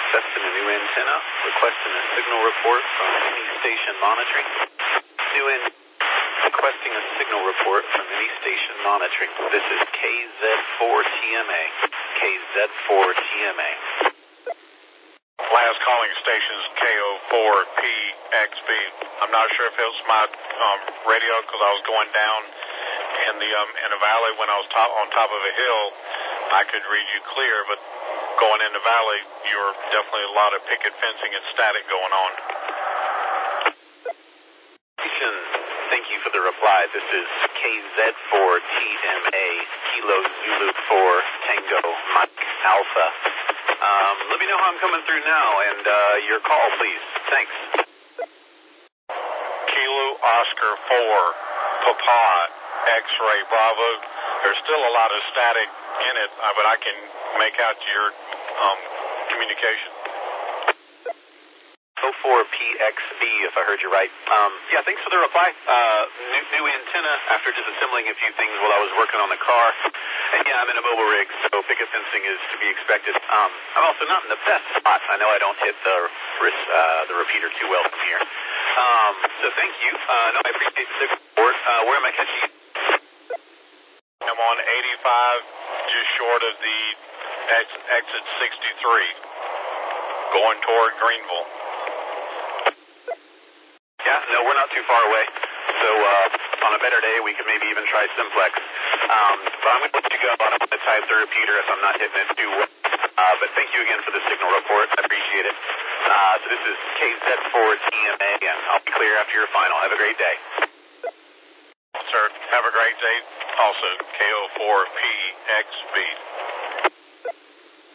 Testing a new antenna. Requesting a signal report from any station monitoring. Requesting a signal report from any station monitoring. This is KZ4TMA. KZ4TMA. Last calling stations KO4PXB. I'm not sure if it was my radio because I was going down in the valley when I was on top of a hill. I could read you clear, but going in the valley, you were definitely a lot of picket fencing and static going on. Thank you for the reply. This is KZ4TMA, Kilo Zulu 4 Tango Mike Alpha. Let me know how I'm coming through now, and your call, please. Thanks. Kilo Oscar 4, Papa, X-Ray Bravo. There's still a lot of static in it, but I can make out your communication. 04PXB, if I heard you right. Yeah, thanks for the reply. New antenna after disassembling a few things while I was working on the car. And yeah, I'm in a mobile rig, so picket fencing is to be expected. I'm also not in the best spot. I know I don't hit the repeater too well from here. So thank you. No, I appreciate the signal report. Where am I catching you? I'm on 85, just short of the exit 63, going toward Greenville. Yeah, no, we're not too far away. So on a better day, we could maybe even try Simplex. But I'm going to let you go. I don't want to type the repeater if I'm not hitting it too well. But thank you again for the signal report. I appreciate it. So this is KZ4TMA, and I'll be clear after your final. Have a great day. Sir, have a great day. Also, KO4PXB.